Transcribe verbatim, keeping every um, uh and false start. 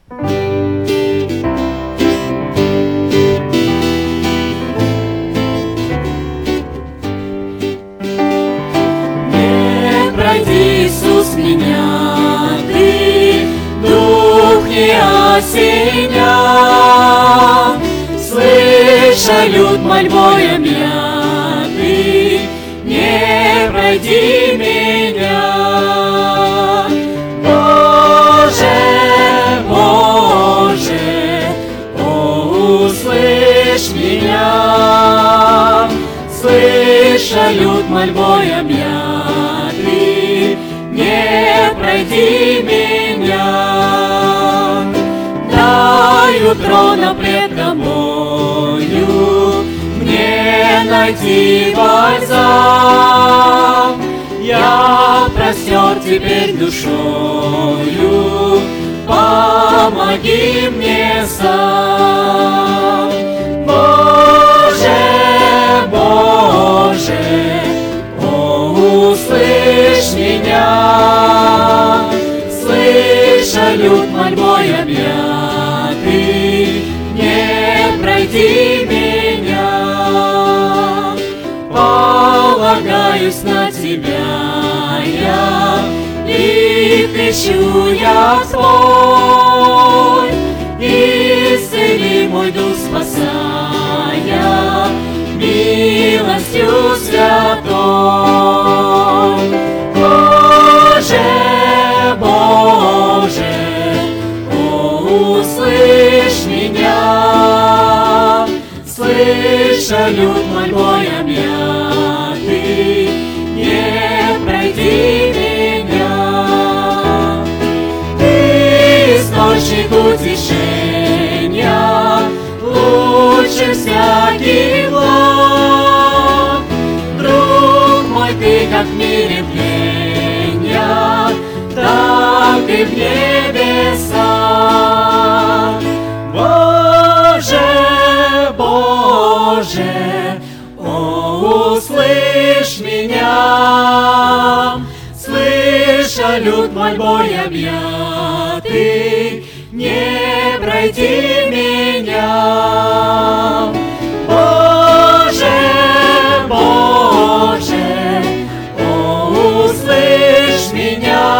Не пройди, Иисус, меня, Ты, дух не осеня, слыша люд мольбой объятый, не пройди меня. Боже, Боже, о, услышь меня, слыша люд мольбой объятый, не пройди меня. Даю трона пред тобою, мне найти бальзам. Я простер теперь душою, помоги мне сам. Боже, Боже, о, услышь меня, слыша люд мольбой объятый, не пройди меня. Полагаюсь на Тебя я, и кричу я Твой, исцели мой дух, спасая милостью святой. Боже, Боже, о, услышь меня, слыша люд мольбой объятый, не пройди меня. Ты источник утешения, лучше всяких благ. Друг мой, Ты как в мире пленя, так и в небесах. Боже, Боже, о, услышь меня, слыша люд мольбой объятый, не пройди меня. Боже, Боже, о, услышь меня,